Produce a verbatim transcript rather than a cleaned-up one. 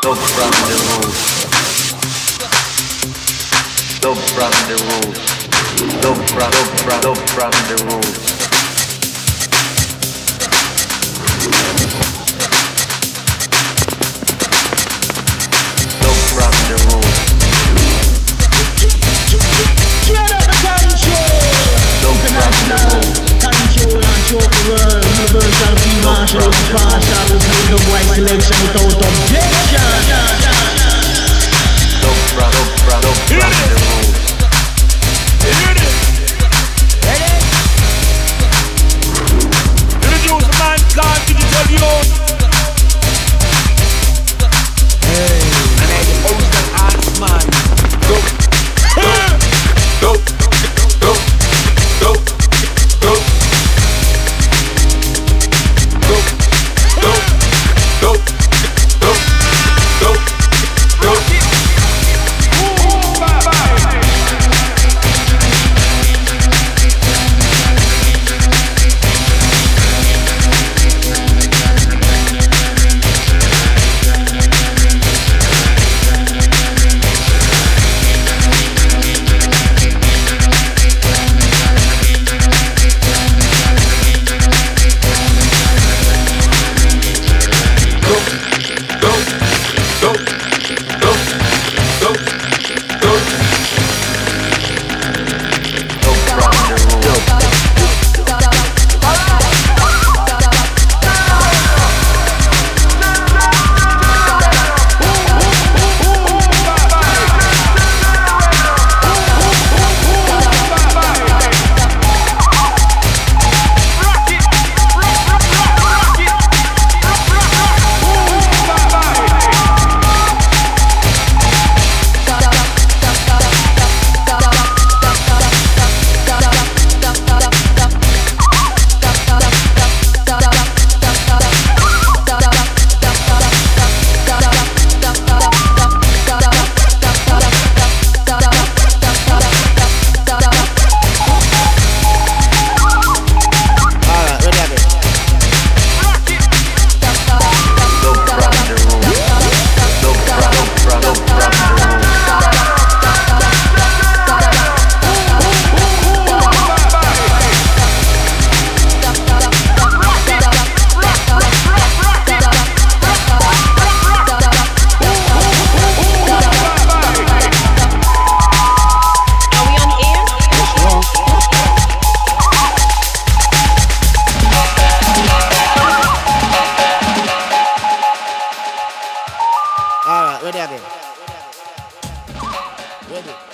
Stop from the rules. Stop from the rules. Stop from, stop from, stop from the rules. Stop from the rules. Get up control. Stop from the rules. Control and show the world. Universal key marshal. Partial is the white selection without objection. Stop from, stop from, stop from the rules. Ready? Introduce the man, God, digital youth. Hey. And I the host and ask man. Go. Go. Go. Go. Go. Go. Go. Go. Go. Go. Go. Go. Ooh, bye bye. Alright, ready again. Ready.